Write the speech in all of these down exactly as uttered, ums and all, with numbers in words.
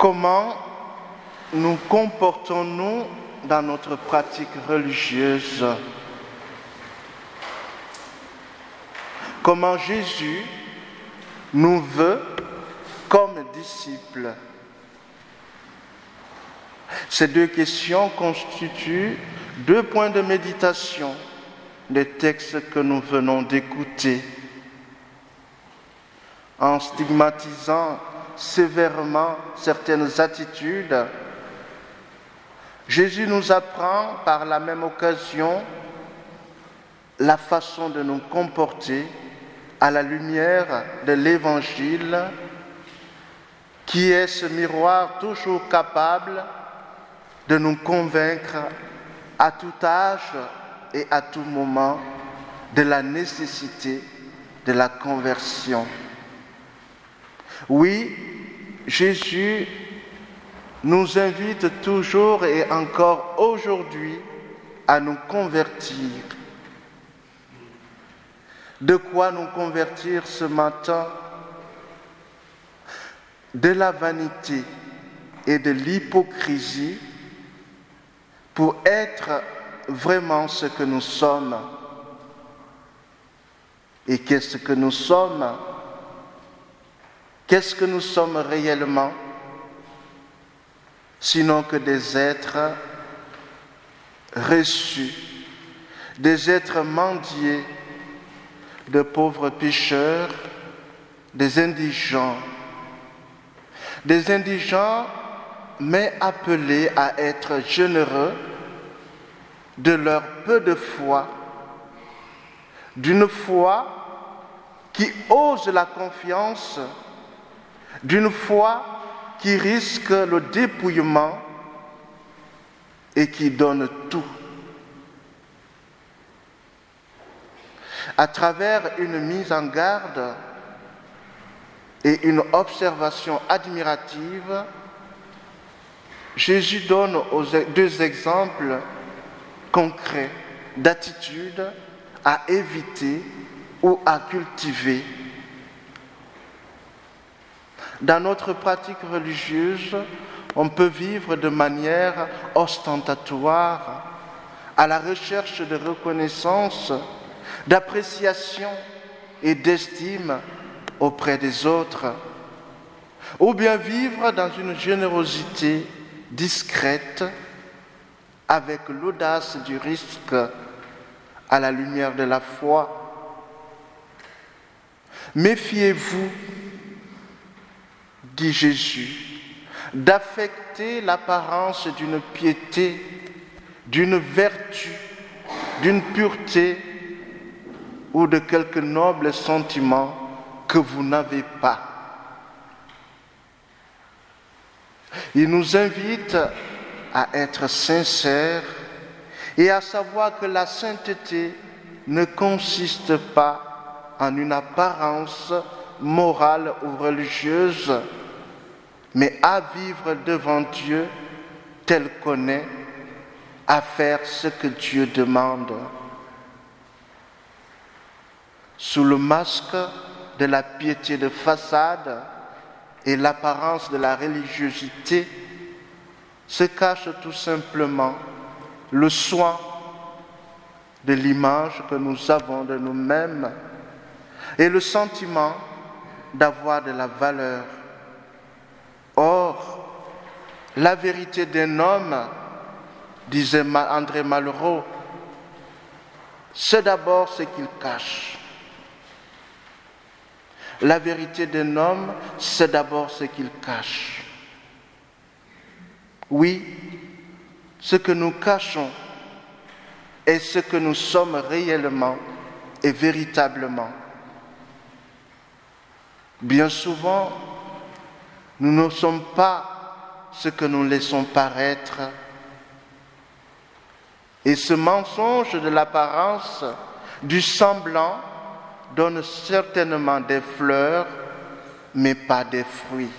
Comment nous comportons-nous dans notre pratique religieuse? Comment Jésus nous veut comme disciples? Ces deux questions constituent deux points de méditation des textes que nous venons d'écouter. En stigmatisant sévèrement certaines attitudes, Jésus nous apprend par la même occasion la façon de nous comporter à la lumière de l'Évangile, qui est ce miroir toujours capable de nous convaincre à tout âge et à tout moment de la nécessité de la conversion. Oui, Jésus nous invite toujours et encore aujourd'hui à nous convertir. De quoi nous convertir ce matin? De la vanité et de l'hypocrisie pour être vraiment ce que nous sommes. Et qu'est-ce que nous sommes? Qu'est-ce que nous sommes réellement? Sinon que des êtres reçus, des êtres mendiés, de pauvres pécheurs, des indigents. Des indigents, mais appelés à être généreux de leur peu de foi, d'une foi qui ose la confiance, d'une foi qui risque le dépouillement et qui donne tout. À travers une mise en garde et une observation admirative, Jésus donne deux exemples concrets d'attitudes à éviter ou à cultiver. Dans notre pratique religieuse, on peut vivre de manière ostentatoire, à la recherche de reconnaissance, d'appréciation et d'estime auprès des autres, ou bien vivre dans une générosité discrète, avec l'audace du risque à la lumière de la foi. Méfiez-vous, dit Jésus, d'affecter l'apparence d'une piété, d'une vertu, d'une pureté ou de quelque noble sentiment que vous n'avez pas. Il nous invite à être sincères et à savoir que la sainteté ne consiste pas en une apparence morale ou religieuse, mais à vivre devant Dieu tel qu'on est, à faire ce que Dieu demande. Sous le masque de la piété de façade et l'apparence de la religiosité se cache tout simplement le soin de l'image que nous avons de nous-mêmes et le sentiment d'avoir de la valeur. Or, la vérité d'un homme, disait André Malraux, c'est d'abord ce qu'il cache. La vérité d'un homme, c'est d'abord ce qu'il cache. Oui, ce que nous cachons est ce que nous sommes réellement et véritablement. Bien souvent, nous ne sommes pas ce que nous laissons paraître. Et ce mensonge de l'apparence, du semblant, donne certainement des fleurs, mais pas des fruits.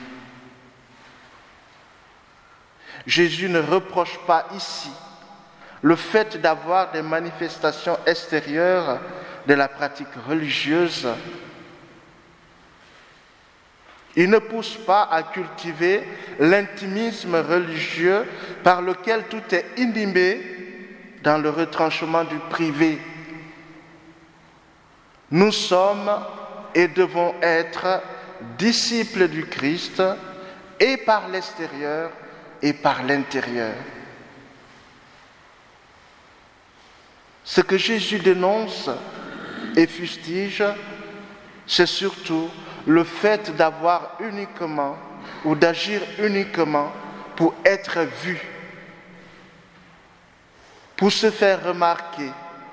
Jésus ne reproche pas ici le fait d'avoir des manifestations extérieures de la pratique religieuse. Il ne pousse pas à cultiver l'intimisme religieux par lequel tout est inhibé dans le retranchement du privé. Nous sommes et devons être disciples du Christ et par l'extérieur et par l'intérieur. Ce que Jésus dénonce et fustige, c'est surtout le fait d'avoir uniquement ou d'agir uniquement pour être vu, pour se faire remarquer.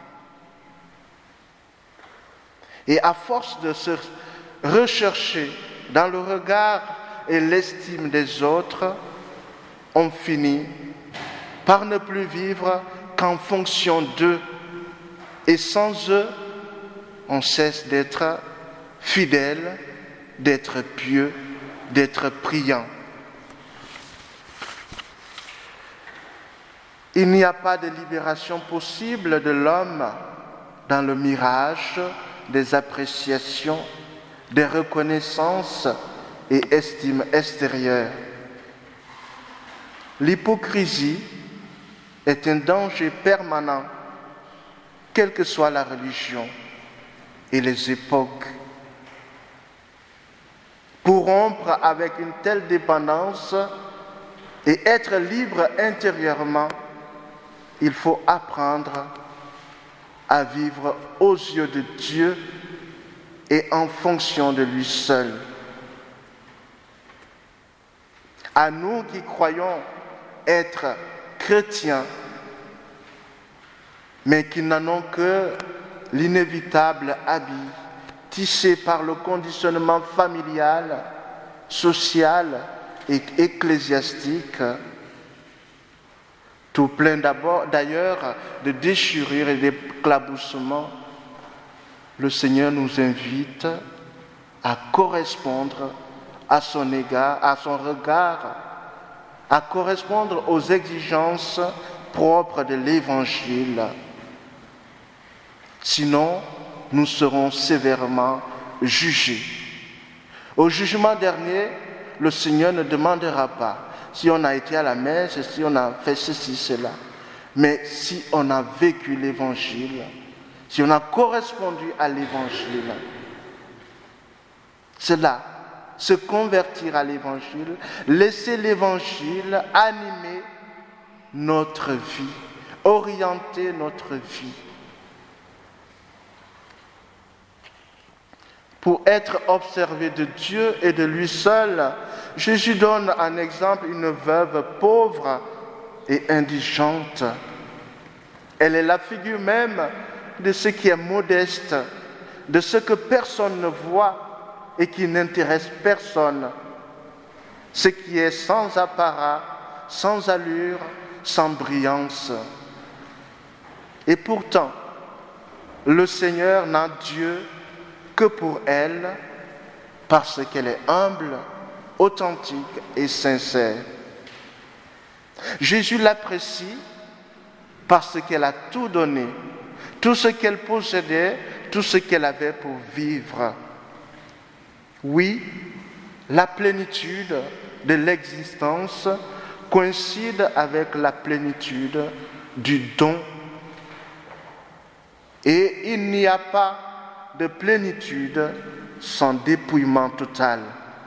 Et à force de se rechercher dans le regard et l'estime des autres, on finit par ne plus vivre qu'en fonction d'eux. Et sans eux, on cesse d'être fidèle, d'être pieux, d'être priant. Il n'y a pas de libération possible de l'homme dans le mirage des appréciations, des reconnaissances et estimes extérieures. L'hypocrisie est un danger permanent, quelle que soit la religion et les époques. Pour rompre avec une telle dépendance et être libre intérieurement, il faut apprendre à vivre aux yeux de Dieu et en fonction de lui seul. À nous qui croyons être chrétiens, mais qui n'en ont que l'inévitable habit, tissé par le conditionnement familial, social et ecclésiastique, tout plein d'abord, d'ailleurs de déchirures et d'éclaboussements, le Seigneur nous invite à correspondre à son égard, à son regard, à correspondre aux exigences propres de l'Évangile. Sinon, nous serons sévèrement jugés. Au jugement dernier, le Seigneur ne demandera pas si on a été à la messe, si on a fait ceci, cela. Mais si on a vécu l'Évangile, si on a correspondu à l'Évangile, c'est là, se convertir à l'Évangile, laisser l'Évangile animer notre vie, orienter notre vie. Pour être observé de Dieu et de lui seul, Jésus donne en exemple une veuve pauvre et indigente. Elle est la figure même de ce qui est modeste, de ce que personne ne voit et qui n'intéresse personne, ce qui est sans apparat, sans allure, sans brillance. Et pourtant, le Seigneur n'a Dieu que pour elle, parce qu'elle est humble, authentique et sincère. Jésus l'apprécie parce qu'elle a tout donné, tout ce qu'elle possédait, tout ce qu'elle avait pour vivre. Oui, la plénitude de l'existence coïncide avec la plénitude du don. Et il n'y a pas de plénitude sans dépouillement total.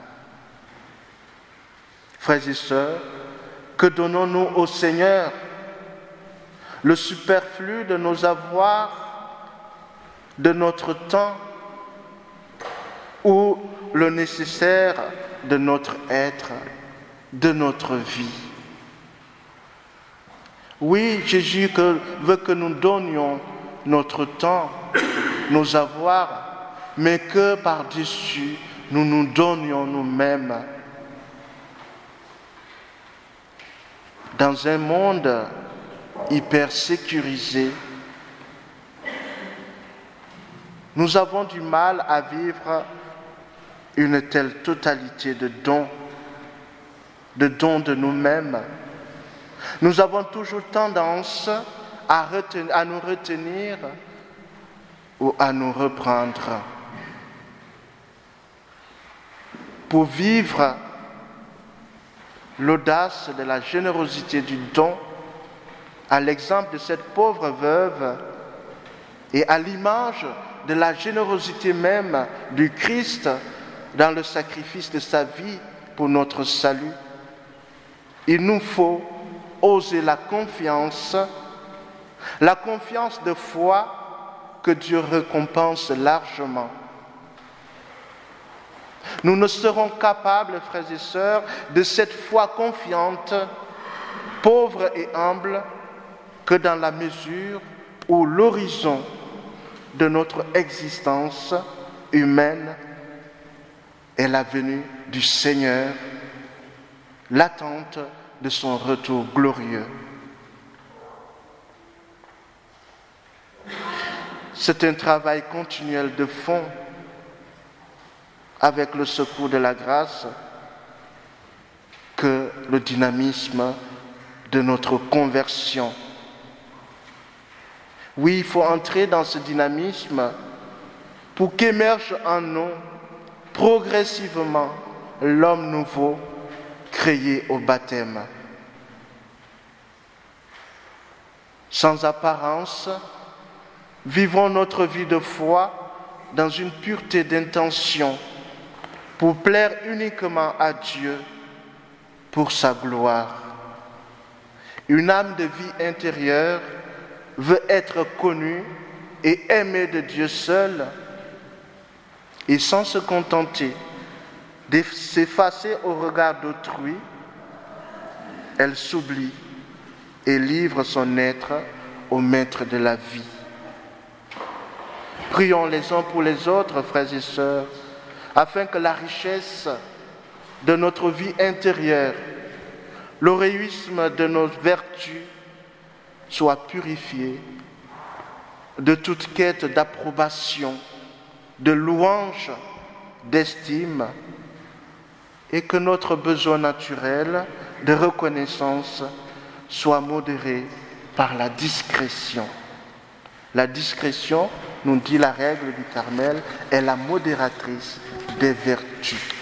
Frères et sœurs, que donnons-nous au Seigneur? Le superflu de nos avoirs, de notre temps, ou le nécessaire de notre être, de notre vie? Oui, Jésus veut que nous donnions notre temps, nos avoirs, mais que par-dessus, nous nous donnions nous-mêmes. Dans un monde hyper sécurisé, nous avons du mal à vivre une telle totalité de dons, de dons de nous-mêmes. Nous avons toujours tendance à, retenir, à nous retenir ou à nous reprendre. pour vivre l'audace de la générosité du don, à l'exemple de cette pauvre veuve et à l'image de la générosité même du Christ dans le sacrifice de sa vie pour notre salut. Il nous faut oser la confiance, la confiance de foi que Dieu récompense largement. Nous ne serons capables, frères et sœurs, de cette foi confiante, pauvre et humble, que dans la mesure où l'horizon de notre existence humaine est la venue du Seigneur, l'attente de son retour glorieux. C'est un travail continuel de fond avec le secours de la grâce que le dynamisme de notre conversion. Oui, il faut entrer dans ce dynamisme pour qu'émerge en nous progressivement l'homme nouveau créé au baptême. Sans apparence, vivons notre vie de foi dans une pureté d'intention pour plaire uniquement à Dieu pour sa gloire. Une âme de vie intérieure veut être connue et aimée de Dieu seul, et sans se contenter de s'effacer au regard d'autrui, elle s'oublie et livre son être au Maître de la vie. Prions les uns pour les autres, frères et sœurs, afin que la richesse de notre vie intérieure, l'héroïsme de nos vertus soit purifié de toute quête d'approbation, de louange, d'estime, et que notre besoin naturel de reconnaissance soit modéré par la discrétion. La discrétion, nous dit la règle du Carmel, est la modératrice des vertus.